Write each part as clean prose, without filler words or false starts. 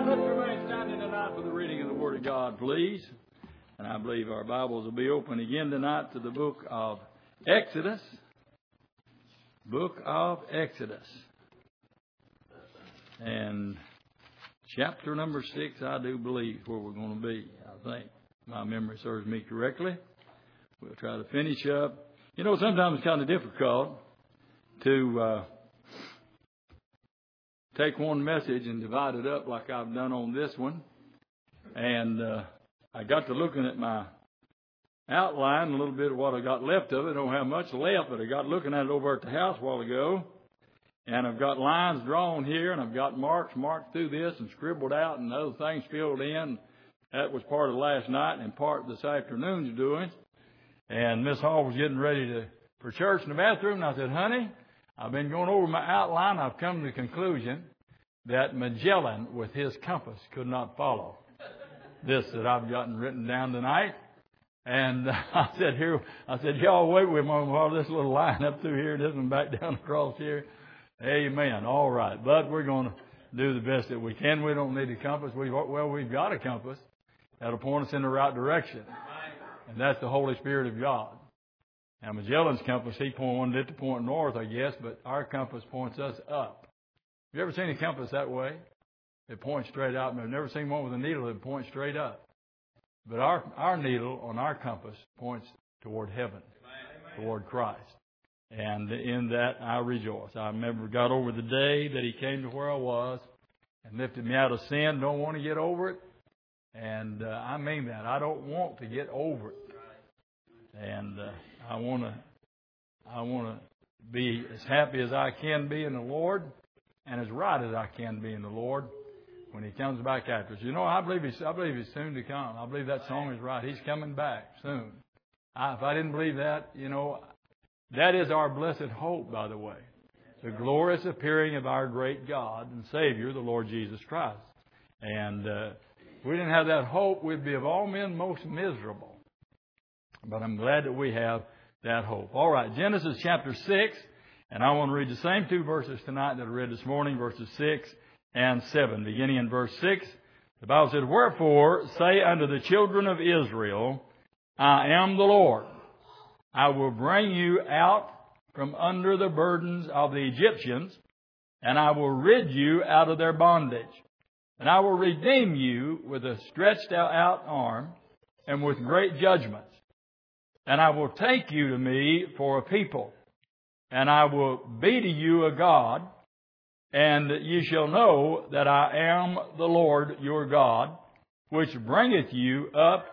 Let's remain standing tonight for the reading of the Word of God, please. And I believe our Bibles will be open again tonight to the book of Exodus. Book of Exodus. And chapter number 6, I do believe, is where we're going to be. I think my memory serves me correctly. We'll try to finish up. You know, sometimes it's kind of difficult to take one message and divide it up like I've done on this one. And I got to looking at my outline, a little bit of what I got left of it. I don't have much left, but I got looking at it over at the house a while ago. And I've got lines drawn here, and I've got marks marked through this and scribbled out and other things filled in. That was part of last night and part this afternoon's doing. And Miss Hall was getting ready for church in the bathroom, and I said, honey, I've been going over my outline. I've come to the conclusion that Magellan, with his compass, could not follow this that I've gotten written down tonight. And I said, y'all wait with me while this little line up through here, this one back down across here. Amen. All right. But we're going to do the best that we can. We don't need a compass. We've got a compass that'll point us in the right direction. And that's the Holy Spirit of God. Now, Magellan's compass, he wanted it to point north, I guess, but our compass points us up. Have you ever seen a compass that way? It points straight out. I've never seen one with a needle that points straight up. But our needle on our compass points toward heaven, toward Christ. And in that I rejoice. I remember got over the day that he came to where I was and lifted me out of sin. Don't want to get over it. And I mean that. I don't want to get over it. And I want to be as happy as I can be in the Lord and as right as I can be in the Lord when he comes back after us. You know, I believe he's soon to come. I believe that song is right. He's coming back soon. If I didn't believe that, you know, that is our blessed hope, by the way. The glorious appearing of our great God and Savior, the Lord Jesus Christ. And if we didn't have that hope, we'd be of all men most miserable. But I'm glad that we have that hope. All right, Genesis chapter 6. And I want to read the same two verses tonight that I read this morning, verses 6 and 7. Beginning in verse 6, the Bible says, wherefore say unto the children of Israel, I am the Lord. I will bring you out from under the burdens of the Egyptians, and I will rid you out of their bondage. And I will redeem you with a stretched out arm and with great judgments. And I will take you to me for a people, and I will be to you a God, and ye shall know that I am the Lord your God, which bringeth you out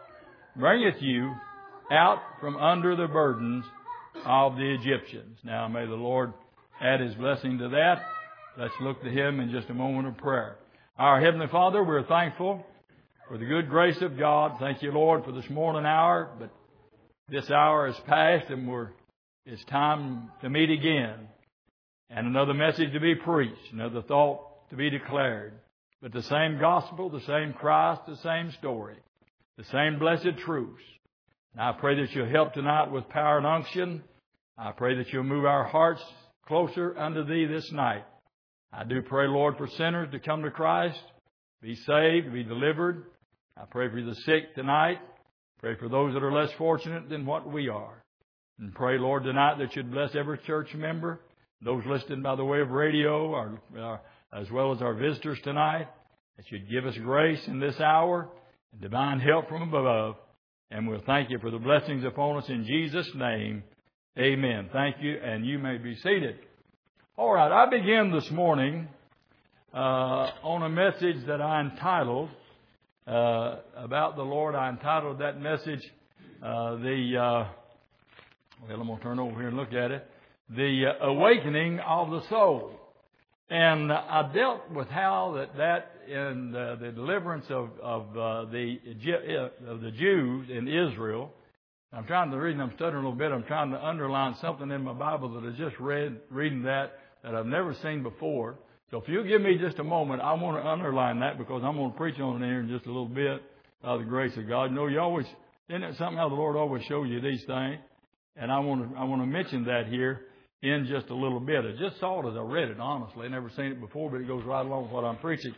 from under the burdens of the Egyptians. Now may the Lord add his blessing to that. Let's look to him in just a moment of prayer. Our Heavenly Father, we're thankful for the good grace of God. Thank you, Lord, for this morning hour. But this hour has passed, and it's time to meet again. And another message to be preached, another thought to be declared. But the same gospel, the same Christ, the same story, the same blessed truths. And I pray that you'll help tonight with power and unction. I pray that you'll move our hearts closer unto thee this night. I do pray, Lord, for sinners to come to Christ, be saved, be delivered. I pray for the sick tonight. Pray for those that are less fortunate than what we are. And pray, Lord, tonight that you'd bless every church member, those listening by the way of radio, as well as our visitors tonight, that you'd give us grace in this hour and divine help from above. And we'll thank you for the blessings upon us in Jesus' name. Amen. Thank you, and you may be seated. All right, I begin this morning on a message that I entitled, about the Lord. I entitled that message, I'm going to turn over here and look at it, The Awakening of the Soul. And I dealt with how that in the deliverance of the Jews in Israel. The reason I'm stuttering a little bit, I'm trying to underline something in my Bible that I just reading that I've never seen before. So if you'll give me just a moment, I want to underline that because I'm going to preach on it here in just a little bit of the grace of God. You know, isn't it something how the Lord always shows you these things? And I want to mention that here in just a little bit. I just saw it as I read it, honestly. I've never seen it before, but it goes right along with what I'm preaching.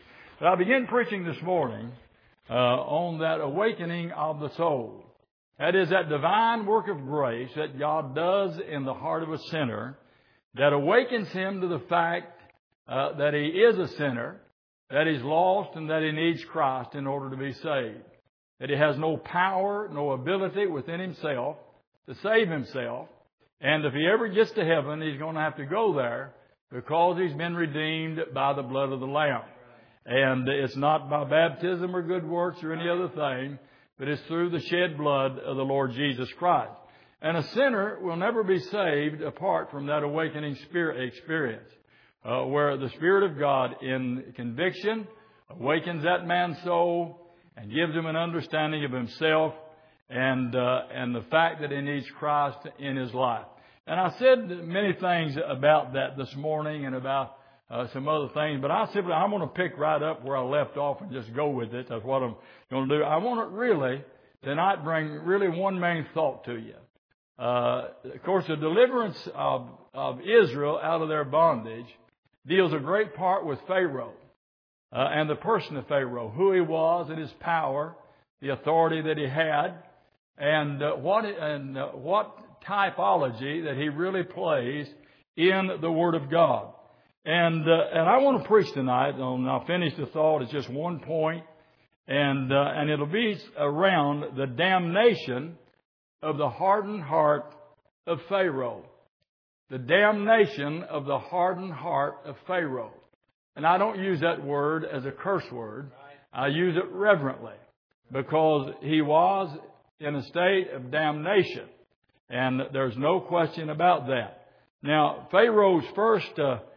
But I began preaching this morning on that awakening of the soul. That is that divine work of grace that God does in the heart of a sinner that awakens him to the fact that he is a sinner, that he's lost, and that he needs Christ in order to be saved. That he has no power, no ability within himself to save himself. And if he ever gets to heaven, he's going to have to go there because he's been redeemed by the blood of the Lamb. And it's not by baptism or good works or any other thing, but it's through the shed blood of the Lord Jesus Christ. And a sinner will never be saved apart from that awakening spirit experience, where the Spirit of God in conviction awakens that man's soul and gives him an understanding of himself and the fact that he needs Christ in his life. And I said many things about that this morning and about some other things, but I'm going to pick right up where I left off and just go with it. That's what I'm going to do. I want to really tonight bring really one main thought to you. Of course, the deliverance of Israel out of their bondage deals a great part with Pharaoh and the person of Pharaoh, who he was and his power, the authority that he had, and what typology that he really plays in the Word of God. And I want to preach tonight, and I'll finish the thought. It's just one point, and it'll be around the damnation of the hardened heart of Pharaoh. The damnation of the hardened heart of Pharaoh. And I don't use that word as a curse word. I use it reverently because he was in a state of damnation. And there's no question about that. Now, Pharaoh first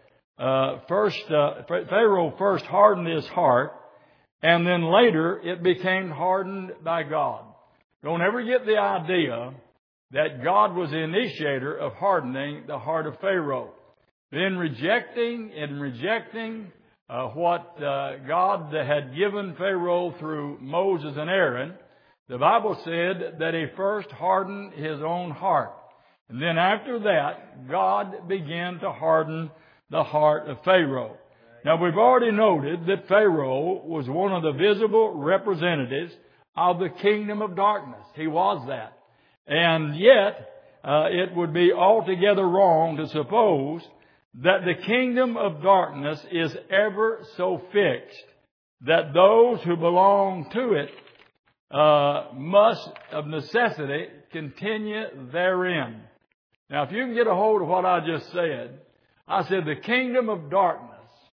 hardened his heart, and then later it became hardened by God. Don't ever get the idea that God was the initiator of hardening the heart of Pharaoh. In rejecting what God had given Pharaoh through Moses and Aaron, the Bible said that he first hardened his own heart. And then after that, God began to harden the heart of Pharaoh. Now, we've already noted that Pharaoh was one of the visible representatives of the kingdom of darkness. He was that. And yet, it would be altogether wrong to suppose that the kingdom of darkness is ever so fixed that those who belong to it must, of necessity, continue therein. Now, if you can get a hold of what I just said, I said the kingdom of darkness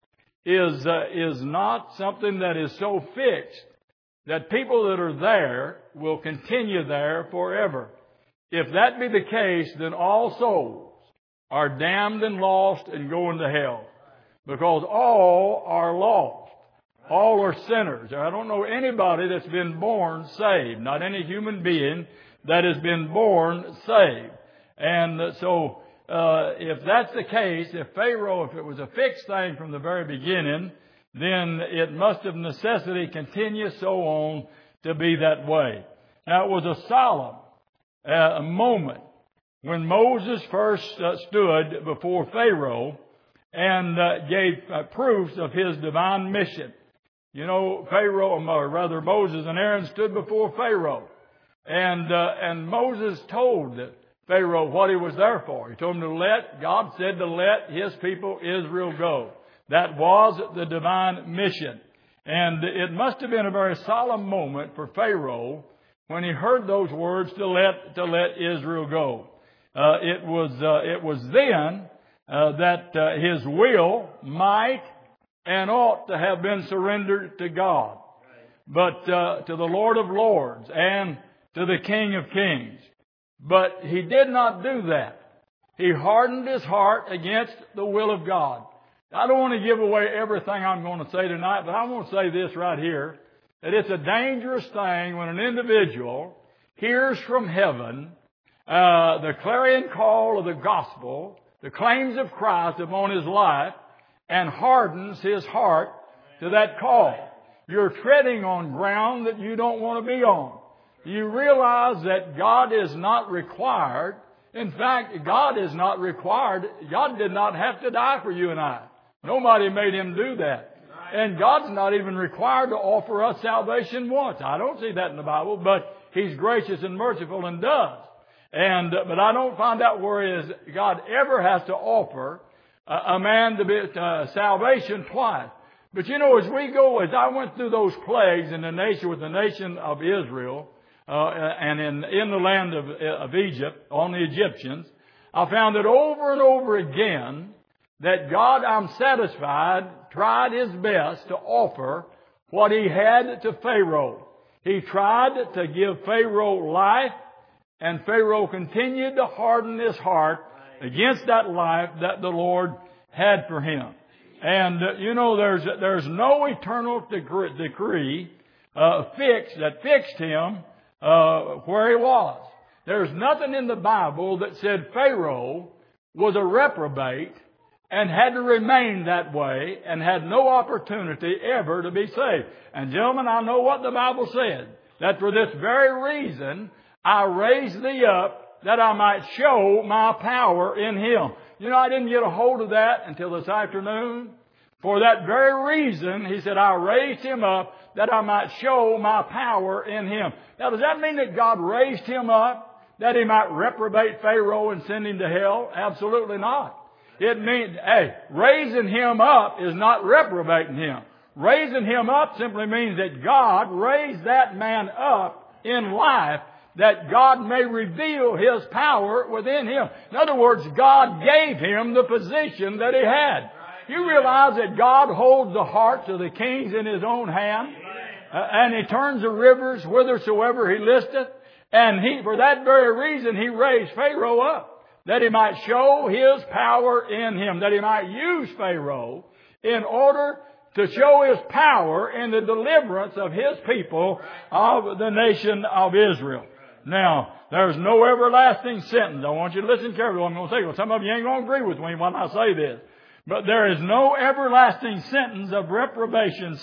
is not something that is so fixed that people that are there will continue there forever. If that be the case, then all souls are damned and lost and going to hell. Because all are lost. All are sinners. I don't know anybody that's been born saved. Not any human being that has been born saved. And so, if that's the case, if it was a fixed thing from the very beginning, then it must of necessity continue so on to be that way. Now, it was a solemn moment when Moses first stood before Pharaoh and gave proofs of his divine mission. You know, Moses and Aaron stood before Pharaoh, and Moses told Pharaoh what he was there for. He told him God said to let his people Israel go. That was the divine mission. And it must have been a very solemn moment for Pharaoh when he heard those words to let Israel go. It was then that his will might and ought to have been surrendered to God, but to the Lord of Lords and to the King of Kings. But he did not do that. He hardened his heart against the will of God. I don't want to give away everything I'm going to say tonight, but I want to say this right here, that it's a dangerous thing when an individual hears from heaven the clarion call of the gospel, the claims of Christ upon his life, and hardens his heart to that call. You're treading on ground that you don't want to be on. You realize that God is not required. In fact, God is not required. God did not have to die for you and I. Nobody made him do that. And God's not even required to offer us salvation once. I don't see that in the Bible, but He's gracious and merciful and does. But I don't find out where God ever has to offer a man to be salvation twice. But as I went through those plagues in the nation of Israel, and in the land of Egypt, on the Egyptians, I found that over and over again that God, I'm satisfied, tried His best to offer what He had to Pharaoh. He tried to give Pharaoh life, and Pharaoh continued to harden his heart against that life that the Lord had for him. And, there's no eternal decree that fixed him where he was. There's nothing in the Bible that said Pharaoh was a reprobate and had to remain that way and had no opportunity ever to be saved. And gentlemen, I know what the Bible said, that for this very reason I raised thee up that I might show my power in him. I didn't get a hold of that until this afternoon. For that very reason, he said, I raised him up that I might show my power in him. Now, does that mean that God raised him up that he might reprobate Pharaoh and send him to hell? Absolutely not. It means, raising him up is not reprobating him. Raising him up simply means that God raised that man up in life that God may reveal His power within him. In other words, God gave him the position that he had. You realize that God holds the hearts of the kings in His own hand, and He turns the rivers whithersoever He listeth. And for that very reason, He raised Pharaoh up, that He might show His power in him, that He might use Pharaoh in order to show His power in the deliverance of His people of the nation of Israel. Now, there's no everlasting sentence. I want you to listen carefully. I'm going to say, some of you ain't going to agree with me when I say this. But there is no everlasting sentence of reprobation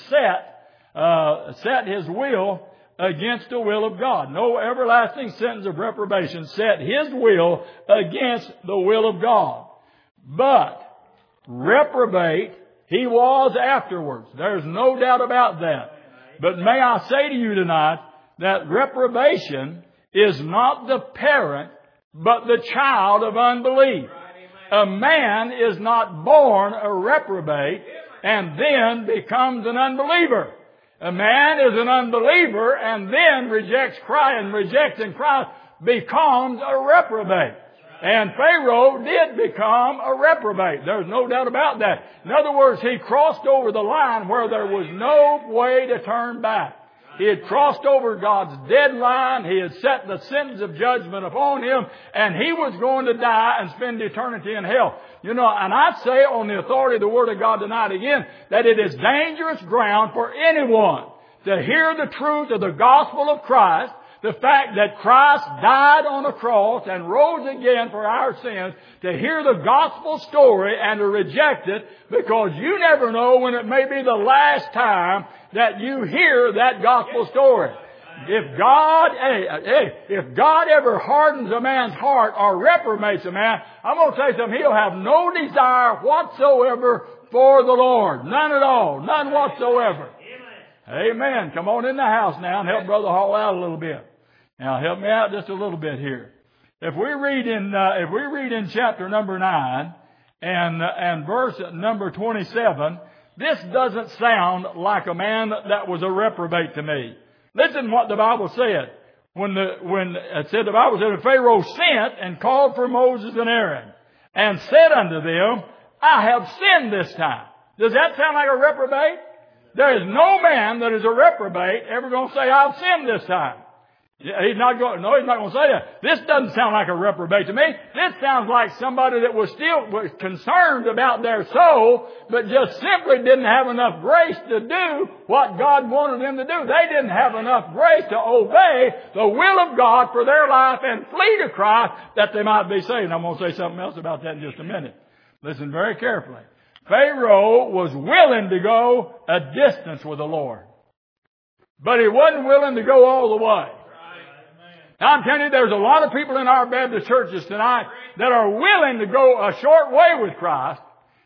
set His will against the will of God. No everlasting sentence of reprobation set His will against the will of God. But reprobate He was afterwards. There's no doubt about that. But may I say to you tonight that reprobation is not the parent, but the child of unbelief. A man is not born a reprobate and then becomes an unbeliever. A man is an unbeliever and then rejects Christ, and rejecting Christ becomes a reprobate. And Pharaoh did become a reprobate. There's no doubt about that. In other words, he crossed over the line where there was no way to turn back. He had crossed over God's deadline. He had set the sentence of judgment upon him, and he was going to die and spend eternity in hell. And I'd say on the authority of the Word of God tonight again, that it is dangerous ground for anyone to hear the truth of the gospel of Christ, the fact that Christ died on the cross and rose again for our sins, to hear the gospel story and to reject it, because you never know when it may be the last time that you hear that gospel story. If God ever hardens a man's heart or reprobates a man, I'm going to tell you something, he'll have no desire whatsoever for the Lord. None at all. None whatsoever. Amen. Come on in the house now and help Brother Hall out a little bit. Now help me out just a little bit here. If we read in chapter number 9 and verse number 27, this doesn't sound like a man that was a reprobate to me. Listen what the Bible said. The Bible said, Pharaoh sent and called for Moses and Aaron and said unto them, I have sinned this time. Does that sound like a reprobate? There is no man that is a reprobate ever going to say, I've sinned this time. He's not going to say that. This doesn't sound like a reprobate to me. This sounds like somebody that was concerned about their soul, but just simply didn't have enough grace to do what God wanted them to do. They didn't have enough grace to obey the will of God for their life and flee to Christ that they might be saved. I'm going to say something else about that in just a minute. Listen very carefully. Pharaoh was willing to go a distance with the Lord, but he wasn't willing to go all the way. Now, I'm telling you, there's a lot of people in our Baptist churches tonight that are willing to go a short way with Christ,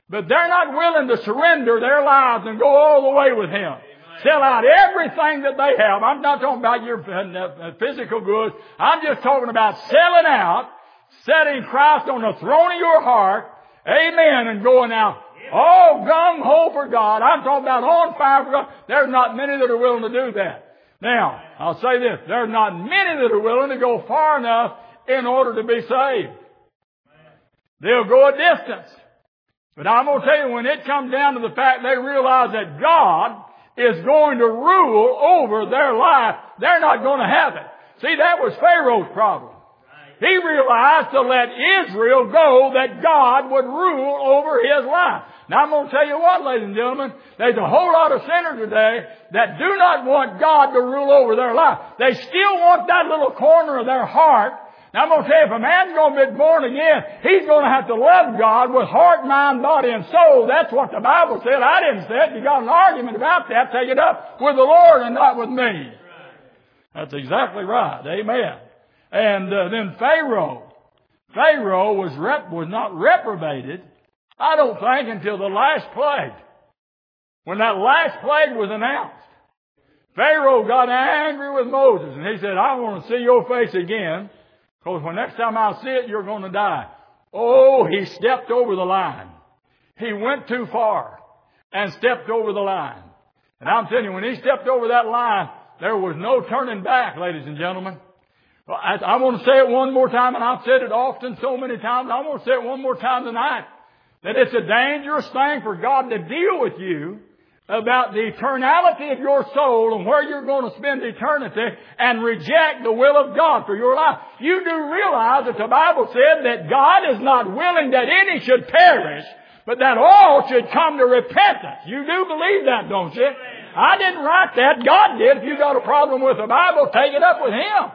But they're not willing to surrender their lives and go all the way with Him. Sell out everything that they have. I'm not talking about your physical goods. I'm just talking about selling out, setting Christ on the throne of your heart. Amen. And going out all gung-ho for God. I'm talking about on fire for God. There's not many that are willing to do that. Now, I'll say this. There's not many that are willing to go far enough in order to be saved. They'll go a distance. But I'm going to tell you, when it comes down to the fact they realize that God is going to rule over their life, they're not going to have it. See, that was Pharaoh's problem. He realized to let Israel go that God would rule over his life. Now I'm going to tell you what, ladies and gentlemen, there's a whole lot of sinners today that do not want God to rule over their life. They still want that little corner of their heart. Now I'm going to tell you, if a man's going to be born again, he's going to have to love God with heart, mind, body, and soul. That's what the Bible said. I didn't say it. You got an argument about that, take it up with the Lord and not with me. That's exactly right. Amen. And then Pharaoh was not reprobated, I don't think, until the last plague. When that last plague was announced, Pharaoh got angry with Moses, and he said, I want to see your face again, because when next time I see it, you're going to die. Oh, he stepped over the line. He went too far and stepped over the line. And I'm telling you, when he stepped over that line, there was no turning back, ladies and gentlemen. I want to say it one more time, and I've said it often so many times. I want to say it one more time tonight. That it's a dangerous thing for God to deal with you about the eternality of your soul and where you're going to spend eternity and reject the will of God for your life. You do realize that the Bible said that God is not willing that any should perish, but that all should come to repentance. You do believe that, don't you? I didn't write that. God did. If you got a problem with the Bible, take it up with Him.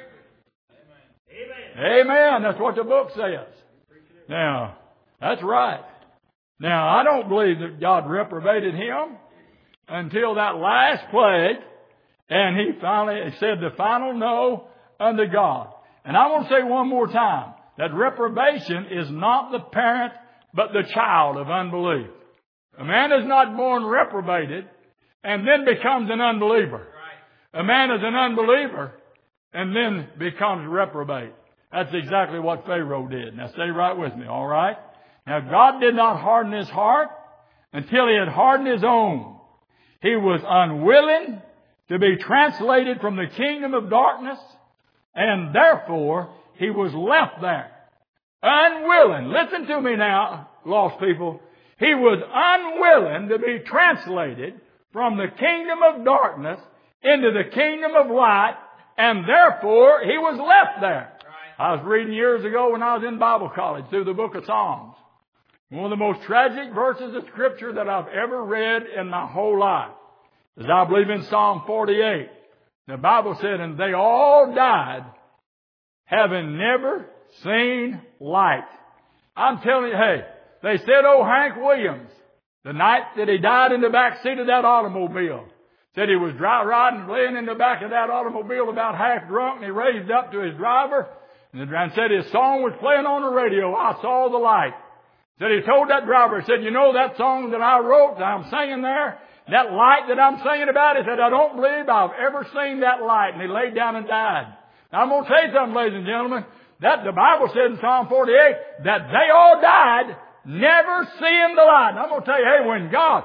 Amen. That's what the book says. Now, that's right. Now, I don't believe that God reprobated him until that last plague, and he finally said the final no unto God. And I want to say one more time that reprobation is not the parent, but the child of unbelief. A man is not born reprobated and then becomes an unbeliever. A man is an unbeliever and then becomes reprobate. That's exactly what Pharaoh did. Now stay right with me, all right? Now God did not harden his heart until he had hardened his own. He was unwilling to be translated from the kingdom of darkness, and therefore he was left there. Unwilling. Listen to me now, lost people. He was unwilling to be translated from the kingdom of darkness into the kingdom of light, and therefore he was left there. I was reading years ago when I was in Bible college through the book of Psalms. One of the most tragic verses of Scripture that I've ever read in my whole life is, I believe, in Psalm 48. The Bible said, and they all died having never seen light. I'm telling you, hey, they said, oh, Hank Williams, the night that he died in the back seat of that automobile, said he was riding, laying in the back of that automobile about half drunk, and he raised up to his driver and said his song was playing on the radio. I saw the light. Said he told that driver, he said, you know that song that I wrote that I'm singing there? That light that I'm singing about? He said, I don't believe I've ever seen that light. And he laid down and died. Now I'm going to tell you something, ladies and gentlemen. That the Bible said in Psalm 48 that they all died never seeing the light. And I'm going to tell you, hey, when God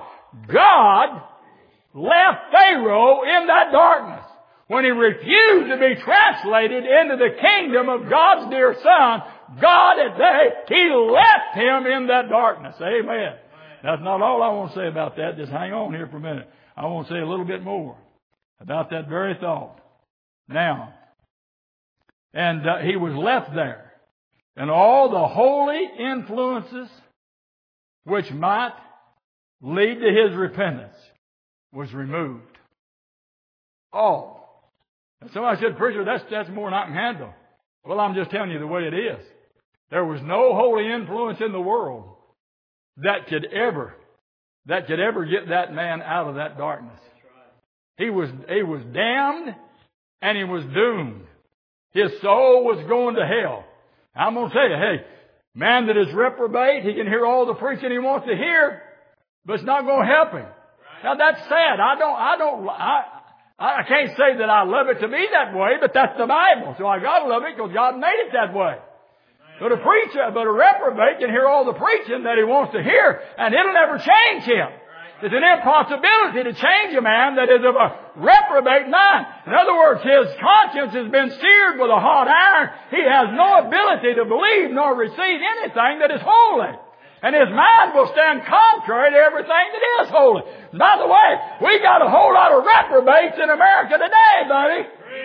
left Pharaoh in that darkness, when he refused to be translated into the kingdom of God's dear Son, God he left him in that darkness. Amen. That's not all I want to say about that. Just hang on here for a minute. I want to say a little bit more about that very thought. Now, and he was left there. And all the holy influences which might lead to his repentance was removed. All. And somebody said, preacher, that's more than I can handle. Well, I'm just telling you the way it is. There was no holy influence in the world that could ever get that man out of that darkness. He was damned and he was doomed. His soul was going to hell. I'm going to tell you, hey, Man that is reprobate, he can hear all the preaching he wants to hear, but it's not going to help him. Now that's sad. I can't say that I love it to be that way, but that's the Bible. So I gotta love it because God made it that way. But a reprobate can hear all the preaching that he wants to hear, and it'll never change him. It's an impossibility to change a man that is of a reprobate mind. In other words, his conscience has been seared with a hot iron. He has no ability to believe nor receive anything that is holy. And his mind will stand contrary to everything that is holy. By the way, we got a whole lot of reprobates in America today, buddy.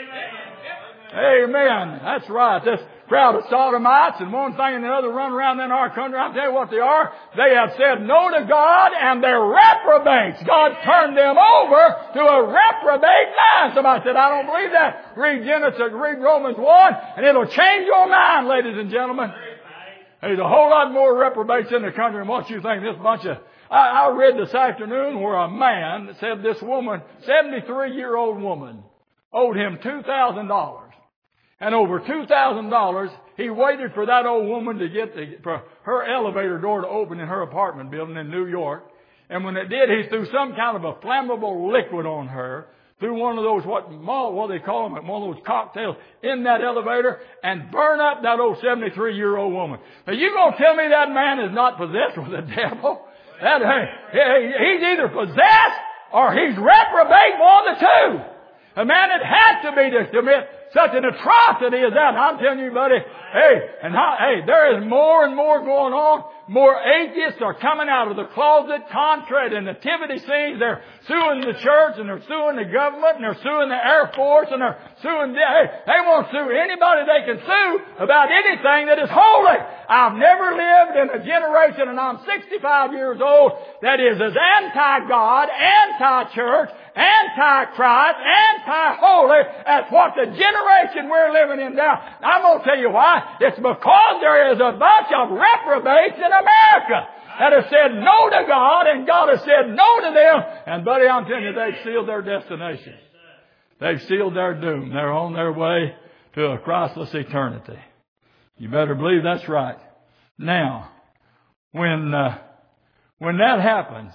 Amen. That's right. This crowd of sodomites and one thing and another run around in our country. I'll tell you what they are. They have said no to God and they're reprobates. God turned them over to a reprobate mind. Somebody said, I don't believe that. Read Romans 1 and it'll change your mind, ladies and gentlemen. There's a whole lot more reprobates in the country than what you think. This bunch of... I read this afternoon where a man said this woman, 73-year-old woman, owed him $2,000. And over $2,000, he waited for that old woman to for her elevator door to open in her apartment building in New York. And when it did, he threw some kind of a flammable liquid on her, threw one of those, what they call them, one of those cocktails in that elevator and burn up that old 73-year-old woman. Now you gonna tell me that man is not possessed with the devil? He's either possessed or he's reprobate, one of the two. A man that had to be to commit such an atrocity as that. And I'm telling you, buddy, there is more and more going on. More atheists are coming out of the closet, contrary to nativity scenes. They're suing the church and they're suing the government and they're suing the Air Force and they're suing, they won't sue anybody they can sue about anything that is holy. I've never lived in a generation, and I'm 65 years old, that is as anti-God, anti-church, anti-Christ, anti-holy as what the generation we're living in now. I'm going to tell you why. It's because there is a bunch of reprobates in America that have said no to God, and God has said no to them. And buddy, I'm telling you, they've sealed their destination. They've sealed their doom. They're on their way to a Christless eternity. You better believe that's right. Now, when that happens,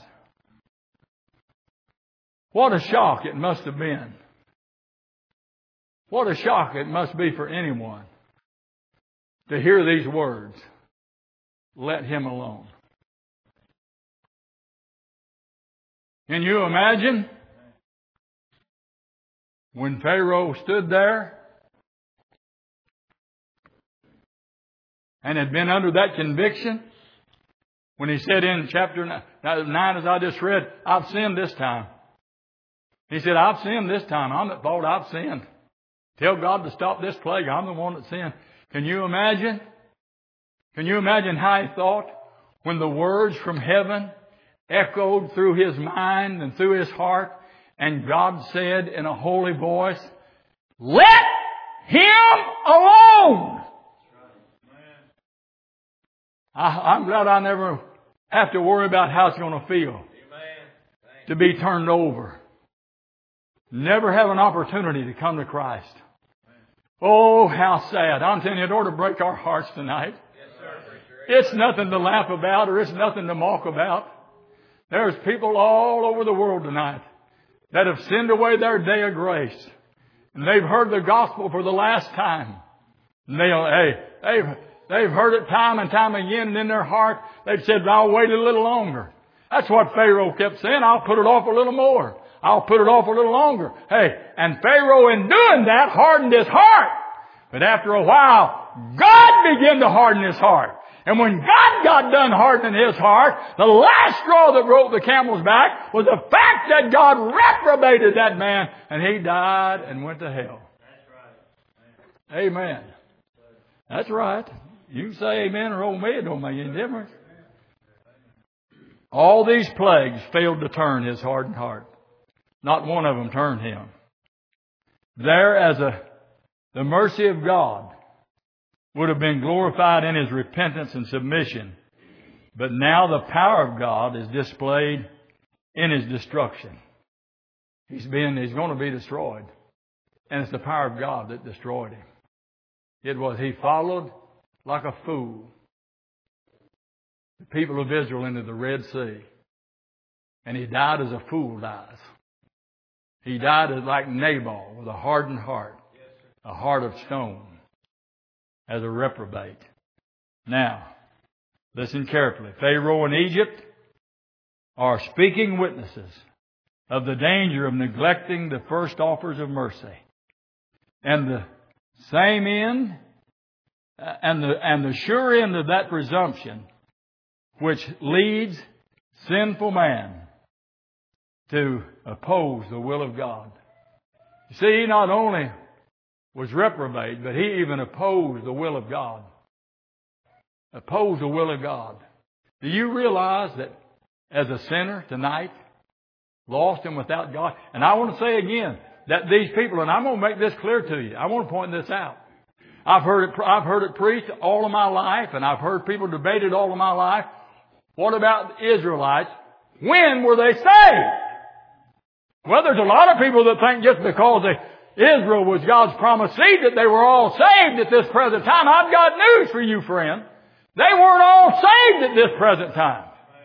what a shock it must have been. What a shock it must be for anyone to hear these words, let him alone. Can you imagine when Pharaoh stood there and had been under that conviction? When he said in chapter 9, as I just read, I've sinned this time. He said, I've sinned this time. I'm at fault. I've sinned. Tell God to stop this plague. I'm the one that sinned. Can you imagine? Can you imagine how he thought when the words from heaven echoed through his mind and through his heart, and God said in a holy voice, let him alone. I'm glad I never have to worry about how it's going to feel to be turned over. Never have an opportunity to come to Christ. Oh, how sad. I'm telling you, it ought to break our hearts tonight. It's nothing to laugh about or it's nothing to mock about. There's people all over the world tonight that have sinned away their day of grace. And they've heard the gospel for the last time. And they've heard it time and time again, and in their heart they've said, I'll wait a little longer. That's what Pharaoh kept saying. I'll put it off a little more. I'll put it off a little longer. And Pharaoh in doing that hardened his heart. But after a while, God began to harden his heart. And when God got done hardening his heart, the last straw that broke the camel's back was the fact that God reprobated that man, and he died and went to hell. That's right. Amen. That's right. You can say amen or oh me, it don't make any difference. All these plagues failed to turn his hardened heart. Not one of them turned him. There, as the mercy of God would have been glorified in his repentance and submission. But now the power of God is displayed in his destruction. He's going to be destroyed. And it's the power of God that destroyed him. He followed like a fool the people of Israel into the Red Sea. And he died as a fool dies. He died as like Nabal with a hardened heart, a heart of stone, as a reprobate. Now, listen carefully. Pharaoh and Egypt are speaking witnesses of the danger of neglecting the first offers of mercy. And the same end, and the sure end of that presumption, which leads sinful man to oppose the will of God. You see, he not only was reprobate, but he even opposed the will of God. Opposed the will of God. Do you realize that as a sinner tonight, lost and without God, and I want to say again that these people, and I'm going to make this clear to you. I want to point this out. I've heard it preached all of my life, and I've heard people debate it all of my life. What about the Israelites? When were they saved? Well, there's a lot of people that think just because Israel was God's promised seed that they were all saved at this present time. I've got news for you, friend. They weren't all saved at this present time.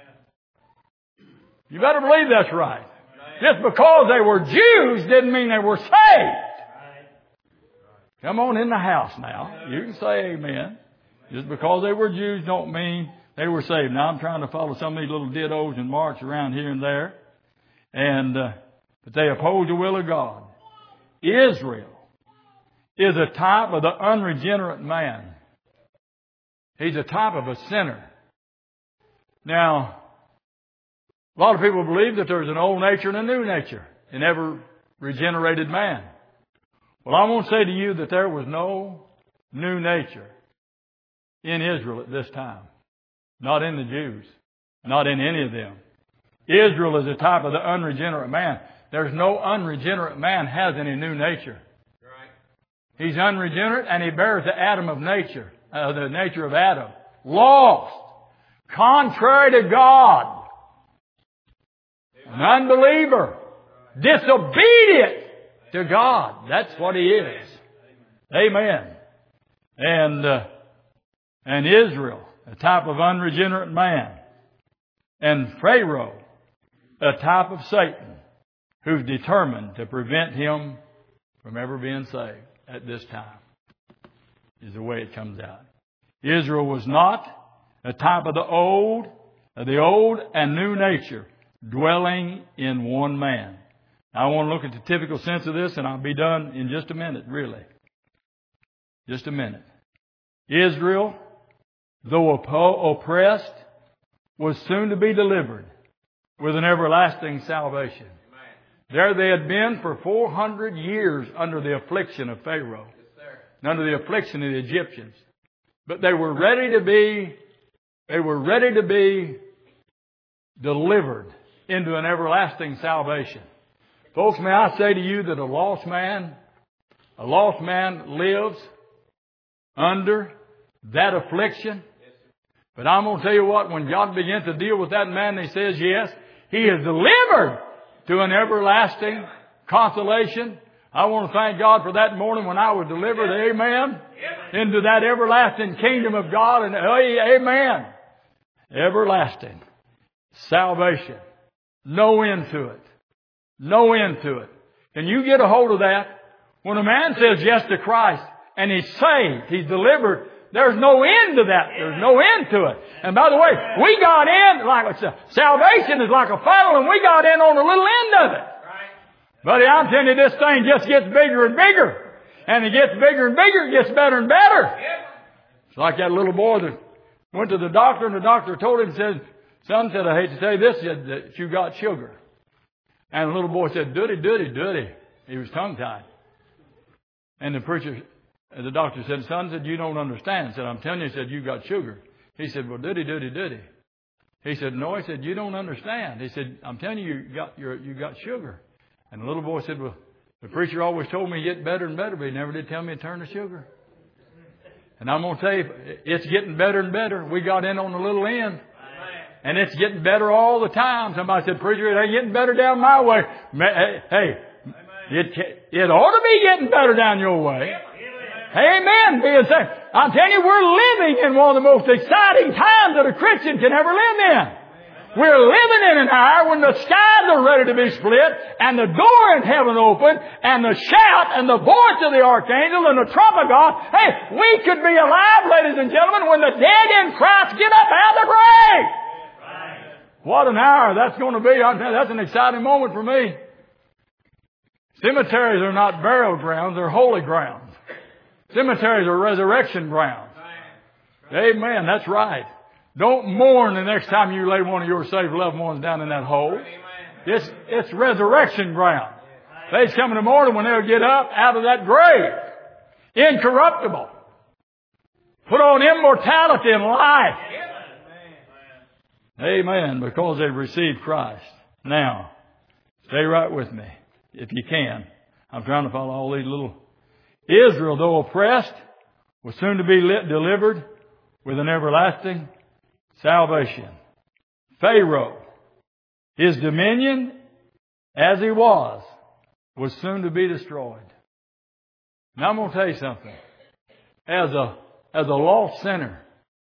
You better believe that's right. Just because they were Jews didn't mean they were saved. Come on in the house now. You can say amen. Just because they were Jews don't mean they were saved. Now I'm trying to follow some of these little dittos and march around here and there. But they oppose the will of God. Israel is a type of the unregenerate man. He's a type of a sinner. Now, a lot of people believe that there's an old nature and a new nature in every regenerated man. Well, I want to say to you that there was no new nature in Israel at this time. Not in the Jews. Not in any of them. Israel is a type of the unregenerate man. There's no unregenerate man has any new nature. He's unregenerate and he bears the Adam of nature, the nature of Adam. Lost. Contrary to God. An unbeliever. Disobedient to God. That's what he is. Amen. And Israel, a type of unregenerate man. And Pharaoh, a type of Satan, who's determined to prevent him from ever being saved at this time, is the way it comes out. Israel was not a type of the old and new nature dwelling in one man. Now, I want to look at the typical sense of this, and I'll be done in just a minute, really. Just a minute. Israel, though oppressed, was soon to be delivered with an everlasting salvation. There they had been for 400 years under the affliction of Pharaoh, and under the affliction of the Egyptians. But they were ready to be delivered into an everlasting salvation. Folks, may I say to you that a lost man lives under that affliction. But I'm going to tell you what, when God begins to deal with that man, he says, yes, he is delivered to an everlasting consolation. I want to thank God for that morning when I was delivered, amen, into that everlasting kingdom of God, and amen, everlasting salvation. No end to it. No end to it. Can you get a hold of that? When a man says yes to Christ and he's saved, he's delivered, there's no end to that. There's no end to it. And by the way, we got in, like salvation is like a funnel, and we got in on a little end of it. Buddy, I'm telling you, this thing just gets bigger and bigger. And it gets bigger and bigger, it gets better and better. It's like that little boy that went to the doctor, and the doctor told him, son, said, I hate to say this, that you got sugar. And the little boy said, duddy. He was tongue-tied. And the doctor said, son, said, you don't understand. Said, I'm telling you, said, you got sugar. He said, well, duddy. He said, no, he said, you don't understand. He said, I'm telling you, you got sugar. And the little boy said, well, the preacher always told me to get better and better, but he never did tell me to turn to sugar. And I'm going to tell you, it's getting better and better. We got in on the little end. And it's getting better all the time. Somebody said, preacher, it ain't getting better down my way. Hey, it ought to be getting better down your way. Amen. Being saved. I'm telling you, we're living in one of the most exciting times that a Christian can ever live in. We're living in an hour when the skies are ready to be split and the door in heaven open and the shout and the voice of the archangel and the trump of God. Hey, we could be alive, ladies and gentlemen, when the dead in Christ get up out of the grave. What an hour that's going to be. I'm telling you, that's an exciting moment for me. Cemeteries are not burial grounds, they're holy grounds. Cemeteries are resurrection grounds. Amen, that's right. Don't mourn the next time you lay one of your saved loved ones down in that hole. It's resurrection ground. They's coming in the morning when they'll get up out of that grave. Incorruptible. Put on immortality and life. Amen, because they've received Christ. Now, stay right with me, if you can. I'm trying to follow all these little... Israel, though oppressed, was soon to be delivered with an everlasting salvation. Pharaoh, his dominion, as he was soon to be destroyed. Now I'm going to tell you something. As a lost sinner,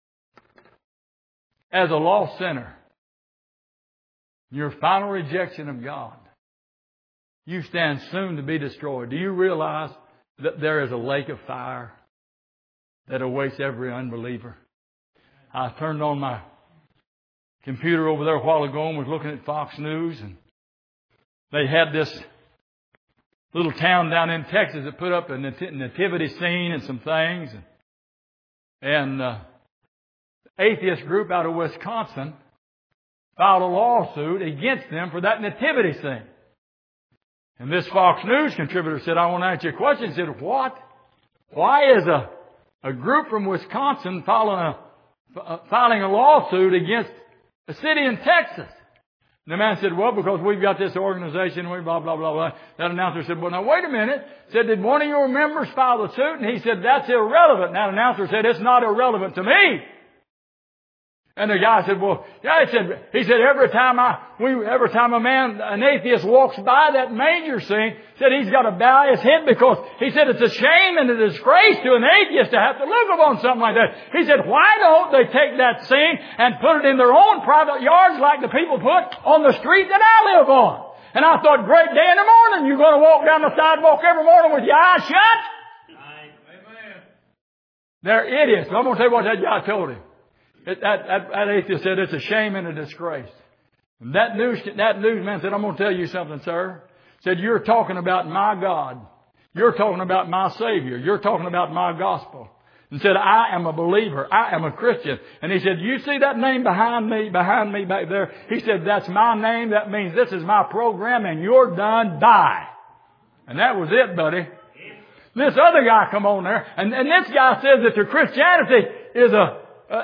your final rejection of God, you stand soon to be destroyed. Do you realize that there is a lake of fire that awaits every unbeliever? I turned on my computer over there a while ago and was looking at Fox News, and they had this little town down in Texas that put up a nativity scene and some things. And atheist group out of Wisconsin filed a lawsuit against them for that nativity scene. And this Fox News contributor said, I want to ask you a question. He said, what? Why is a group from Wisconsin filing a lawsuit against a city in Texas? And the man said, well, because we've got this organization, we blah, blah, blah, blah. That announcer said, well, now wait a minute. Said, did one of your members file the suit? And he said, that's irrelevant. And that announcer said, it's not irrelevant to me. And the guy said, well, yeah, he said, every time an atheist walks by that manger scene, said he's got to bow his head because he said it's a shame and a disgrace to an atheist to have to look upon something like that. He said, why don't they take that scene and put it in their own private yards like the people put on the street that I live on? And I thought, great day in the morning. You're going to walk down the sidewalk every morning with your eyes shut? Amen. They're idiots. I'm going to tell you what that guy told him. That atheist said it's a shame and a disgrace. And that newsman said, I'm going to tell you something, sir. Said, you're talking about my God. You're talking about my Savior. You're talking about my gospel. And said, I am a believer. I am a Christian. And he said, you see that name behind me back there? He said, that's my name. That means this is my program and you're done. Bye. And that was it, buddy. This other guy come on there. And this guy says that the Christianity is a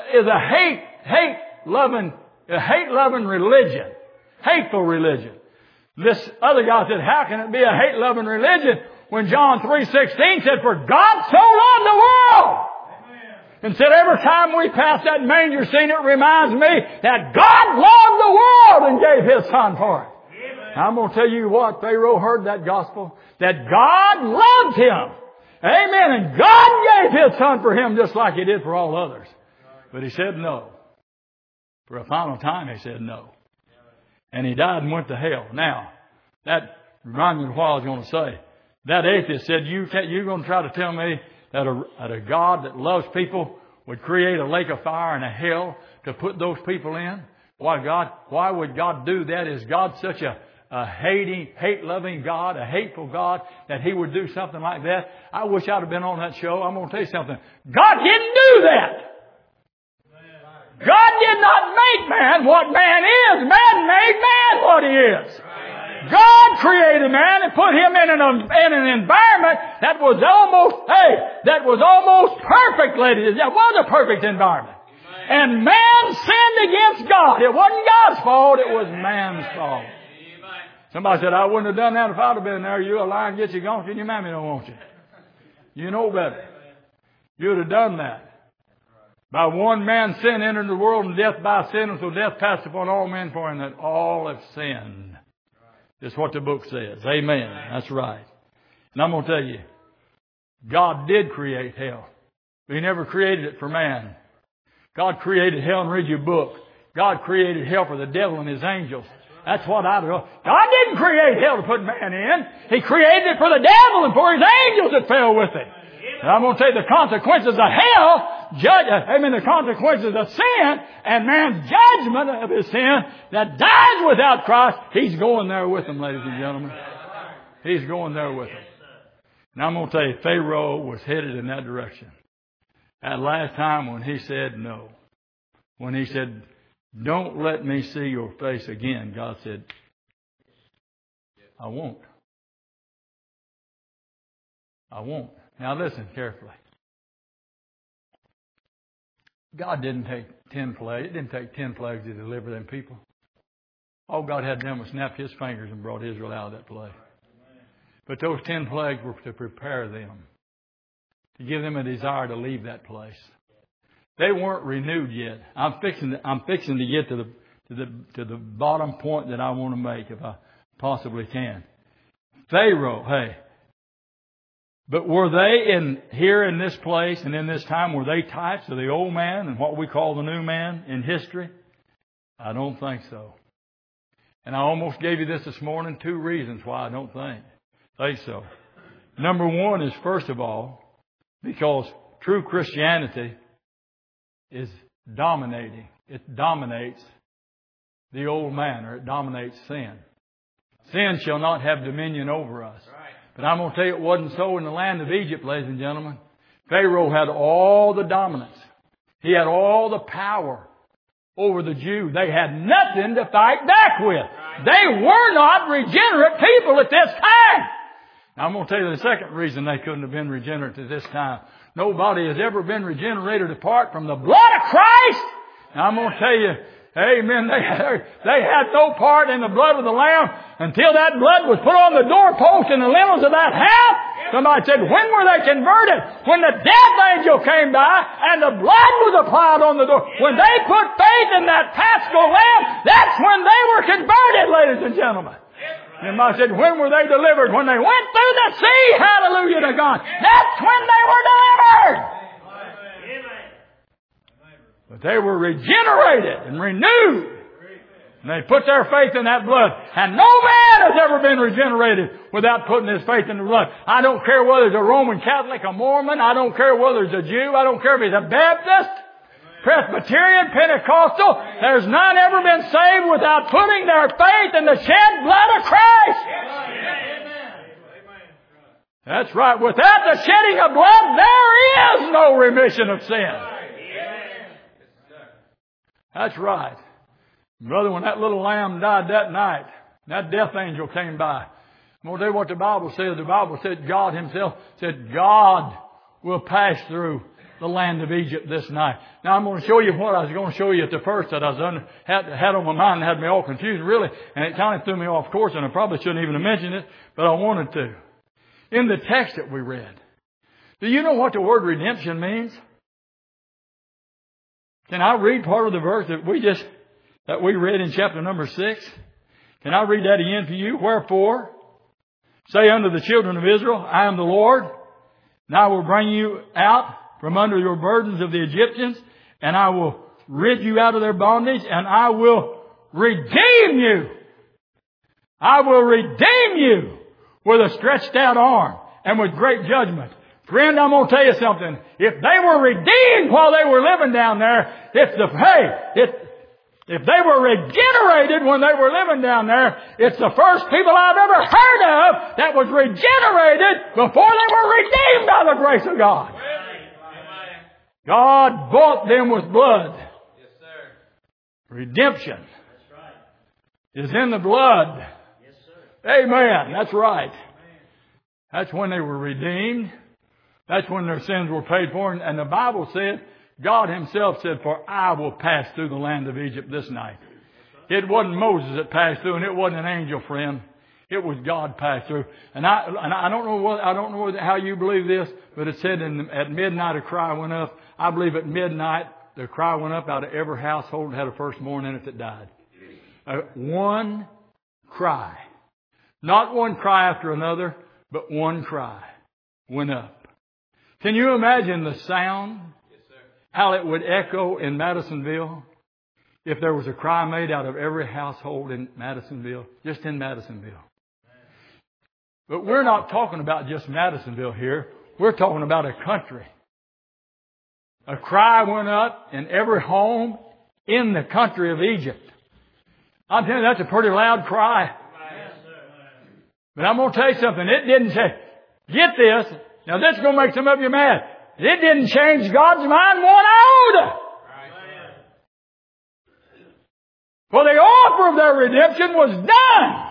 hate-loving religion. Hateful religion. This other guy said, how can it be a hate-loving religion when John 3:16 said, for God so loved the world? Amen. And said, every time we pass that manger scene, it reminds me that God loved the world and gave His Son for it. Amen. I'm going to tell you what, Pharaoh heard that gospel, that God loved him. Amen. And God gave His Son for him just like He did for all others. But he said no. For a final time, he said no. And he died and went to hell. Now, that reminds me of what I was going to say. That atheist said, you're going to try to tell me that a God that loves people would create a lake of fire and a hell to put those people in? Why would God do that? Is God such a hate-loving God, a hateful God, that He would do something like that? I wish I'd have been on that show. I'm going to tell you something. God didn't do that. God did not make man what man is. Man made man what he is. God created man and put him in an environment that was almost perfect, ladies. That was a perfect environment. And man sinned against God. It wasn't God's fault. It was man's fault. Somebody said, I wouldn't have done that if I'd have been there. You a lion, get you gone, and your mammy don't want you. You know better. You'd have done that. By one man sin entered the world, and death by sin, and so death passed upon all men, for in that all have sinned. That's what the book says. Amen. That's right. And I'm going to tell you, God did create hell. But He never created it for man. God created hell, and read your book. God created hell for the devil and his angels. That's what I do. God didn't create hell to put man in. He created it for the devil and for his angels that fell with it. And I'm going to tell you the consequences of hell, the consequences of sin and man's judgment of his sin that dies without Christ, he's going there with them, ladies and gentlemen. He's going there with them. And I'm going to tell you, Pharaoh was headed in that direction. That last time when he said no, when he said, don't let me see your face again, God said, I won't. I won't. Now listen carefully. God didn't take 10 plagues. It didn't take 10 plagues to deliver them people. All God had done was snap His fingers and brought Israel out of that plague. But those 10 plagues were to prepare them, to give them a desire to leave that place. They weren't renewed yet. I'm fixing to get to the bottom point that I want to make, if I possibly can. Pharaoh, hey. But were they here in this place and in this time, were they types of the old man and what we call the new man in history? I don't think so. And I almost gave you this morning, 2 reasons why I don't think so. Number one is, first of all, because true Christianity is dominating. It dominates the old man, or it dominates sin. Sin shall not have dominion over us. But I'm going to tell you, it wasn't so in the land of Egypt, ladies and gentlemen. Pharaoh had all the dominance. He had all the power over the Jews. They had nothing to fight back with. They were not regenerate people at this time. Now, I'm going to tell you the second reason they couldn't have been regenerate at this time. Nobody has ever been regenerated apart from the blood of Christ. Now, I'm going to tell you, amen, they had no part in the blood of the Lamb until that blood was put on the doorpost and the lintels of that house. Somebody said, when were they converted? When the death angel came by and the blood was applied on the door. When they put faith in that Paschal Lamb, that's when they were converted, ladies and gentlemen. And I said, when were they delivered? When they went through the sea. Hallelujah to God. That's when they were delivered. But they were regenerated and renewed. And they put their faith in that blood. And no man has ever been regenerated without putting his faith in the blood. I don't care whether it's a Roman Catholic, a Mormon. I don't care whether it's a Jew. I don't care if he's a Baptist, Presbyterian, Pentecostal. There's none ever been saved without putting their faith in the shed blood of Christ. That's right. Without the shedding of blood, there is no remission of sin. That's right. Brother, when that little lamb died that night, that death angel came by. I'm going to tell you what the Bible says. The Bible said God Himself said God will pass through the land of Egypt this night. Now I'm going to show you what I was going to show you at the first that I was had on my mind and had me all confused really. And it kind of threw me off course, and I probably shouldn't even have mentioned it, but I wanted to. In the text that we read, do you know what the word redemption means? Can I read part of the verse that we read in chapter number 6? Can I read that again for you? Wherefore, say unto the children of Israel, I am the Lord, and I will bring you out from under your burdens of the Egyptians, and I will rid you out of their bondage, and I will redeem you. I will redeem you with a stretched out arm and with great judgment. Friend, I'm going to tell you something. If they were redeemed while they were living down there, if they were regenerated when they were living down there, it's the first people I've ever heard of that was regenerated before they were redeemed by the grace of God. God bought them with blood. Yes, sir. Redemption is in the blood. Yes, sir. Amen. That's right. That's when they were redeemed. That's when their sins were paid for. And the Bible said, God Himself said, for I will pass through the land of Egypt this night. It wasn't Moses that passed through, and it wasn't an angel, friend. It was God passed through. And I don't know how you believe this, but it said at midnight a cry went up. I believe at midnight the cry went up out of every household that had a firstborn in it that died. One cry. Not one cry after another, but one cry went up. Can you imagine the sound? How it would echo in Madisonville if there was a cry made out of every household in Madisonville, just in Madisonville. But we're not talking about just Madisonville here. We're talking about a country. A cry went up in every home in the country of Egypt. I'm telling you, that's a pretty loud cry. But I'm going to tell you something. It didn't say, get this. Now this is going to make some of you mad. It didn't change God's mind one iota. For the offer of their redemption was done.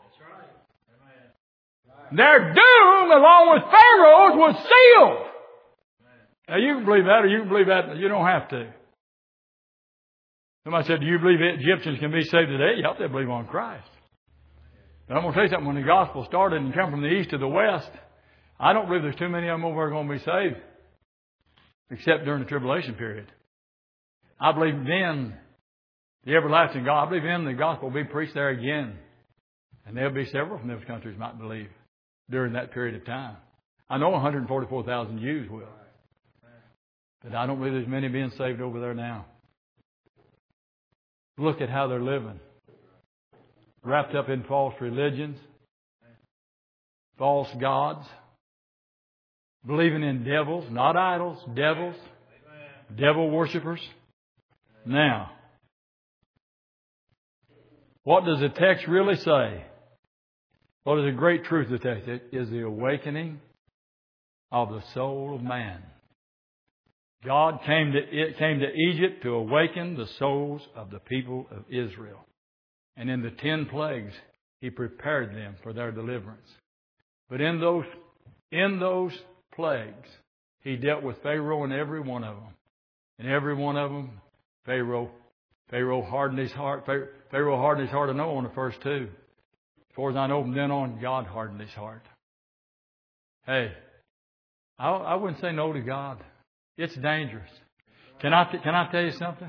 Their doom, along with Pharaoh's, was sealed. Now you can believe that or you can believe that. You don't have to. Somebody said, do you believe Egyptians can be saved today? You have to believe on Christ. But I'm going to tell you something. When the gospel started and came from the east to the west, I don't believe there's too many of them over there going to be saved. Except during the tribulation period. I believe then the everlasting God, I believe then the gospel will be preached there again. And there'll be several from those countries might believe during that period of time. I know 144,000 Jews will. But I don't believe there's many being saved over there now. Look at how they're living. Wrapped up in false religions. False gods. Believing in devils, not idols, devils. Devil worshippers. Now, what does the text really say? What is the great truth of the text? It is the awakening of the soul of man. God came to Egypt to awaken the souls of the people of Israel. And in the 10 plagues, He prepared them for their deliverance. But in those plagues, He dealt with Pharaoh and every one of them. And every one of them, Pharaoh hardened his heart. Pharaoh hardened his heart of no on the first 2. As far as I know, from then on, God hardened his heart. Hey, I wouldn't say no to God. It's dangerous. Can I tell you something?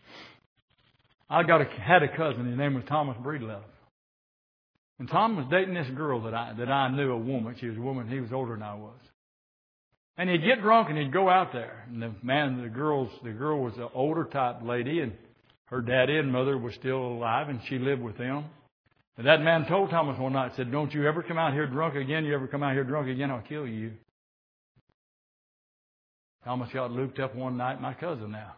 I had a cousin. His name was Thomas Breedlove. And Tom was dating this girl that I knew, a woman. She was a woman. He was older than I was. And he'd get drunk and he'd go out there. And the girl was an older type lady, and her daddy and mother were still alive, and she lived with them. And that man told Thomas one night, said, "Don't you ever come out here drunk again. You ever come out here drunk again, I'll kill you." Thomas got looped up one night, my cousin now.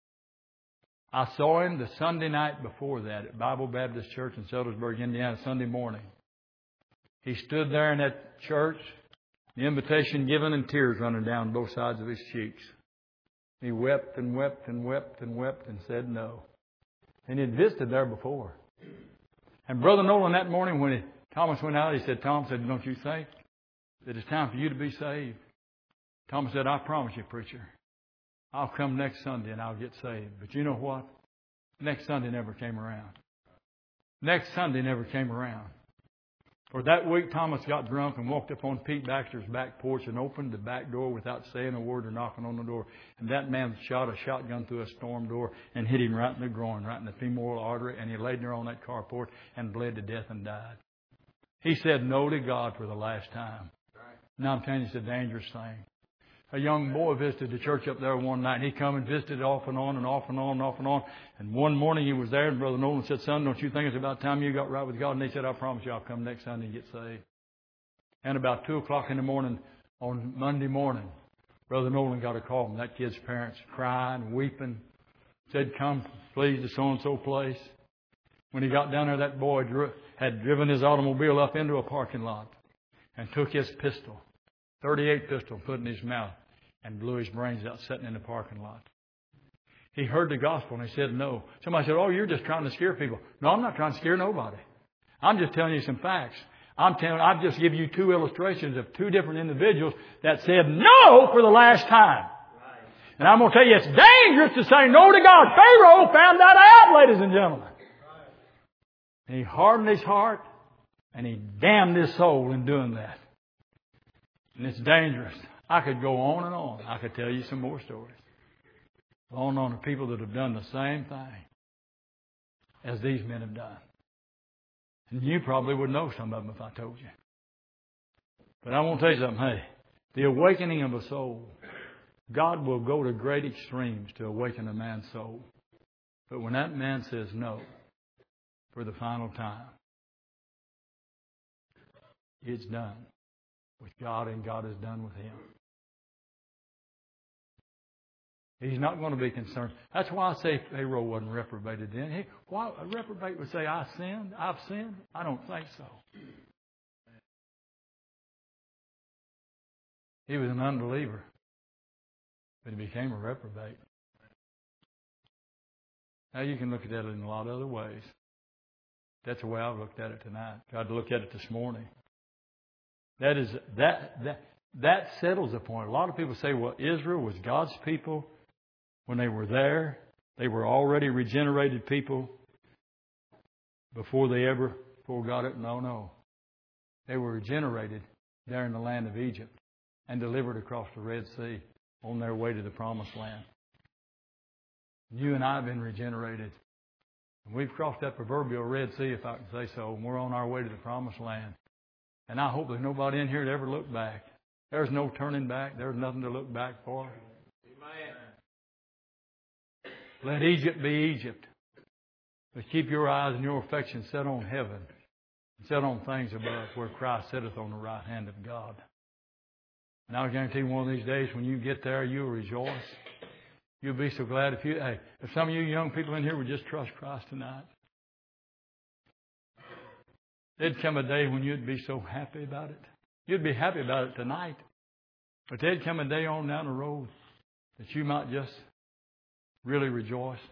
I saw him the Sunday night before that at Bible Baptist Church in Seldersburg, Indiana, Sunday morning. He stood there in that church, the invitation given and tears running down both sides of his cheeks. He wept and wept and wept and wept and said no. And he'd visited there before. And Brother Nolan that morning when Thomas went out, he said, Tom said, "Don't you think that it's time for you to be saved?" Thomas said, "I promise you, preacher, I'll come next Sunday and I'll get saved." But you know what? Next Sunday never came around. Next Sunday never came around. For that week, Thomas got drunk and walked up on Pete Baxter's back porch and opened the back door without saying a word or knocking on the door. And that man shot a shotgun through a storm door and hit him right in the groin, right in the femoral artery. And he laid there on that carport and bled to death and died. He said no to God for the last time. Now I'm telling you, it's a dangerous thing. A young boy visited the church up there one night. He come and visited off and on and off and on and off and on. And one morning he was there, and Brother Nolan said, "Son, don't you think it's about time you got right with God?" And he said, "I promise you I'll come next Sunday and get saved." And about 2 o'clock in the morning, on Monday morning, Brother Nolan got a call from that kid's parents, crying, weeping. Said, "Come, please, to so-and-so place." When he got down there, that boy had driven his automobile up into a parking lot and took his pistol, .38 pistol, put in his mouth, and blew his brains out sitting in the parking lot. He heard the gospel and he said no. Somebody said, "Oh, you're just trying to scare people." No, I'm not trying to scare nobody. I'm just telling you some facts. I've just give you 2 illustrations of 2 different individuals that said no for the last time. And I'm going to tell you, it's dangerous to say no to God. Pharaoh found that out, ladies and gentlemen. And he hardened his heart and he damned his soul in doing that. And it's dangerous. I could go on and on. I could tell you some more stories. On and on of people that have done the same thing as these men have done. And you probably would know some of them if I told you. But I want to tell you something. Hey, The awakening of a soul. God will go to great extremes to awaken a man's soul. But when that man says no for the final time, it's done with God, and God is done with him. He's not going to be concerned. That's why I say Pharaoh wasn't reprobated then. Why a reprobate would say, I've sinned? I don't think so. He was an unbeliever, but he became a reprobate. Now you can look at that in a lot of other ways. That's the way I've looked at it tonight. Tried to look at it this morning. That settles the point. A lot of people say, well, Israel was God's people when they were there. They were already regenerated people before got it. No. They were regenerated there in the land of Egypt and delivered across the Red Sea on their way to the Promised Land. You and I have been regenerated. We've crossed that proverbial Red Sea, if I can say so, and we're on our way to the Promised Land. And I hope there's nobody in here that ever looked back. There's no turning back. There's nothing to look back for. Amen. Let Egypt be Egypt. But keep your eyes and your affection set on heaven, set on things above, where Christ sitteth on the right hand of God. And I guarantee one of these days when you get there, you'll rejoice. You'll be so glad if some of you young people in here would just trust Christ tonight. There'd come a day when you'd be so happy about it. You'd be happy about it tonight. But there'd come a day on down the road that you might just really rejoice.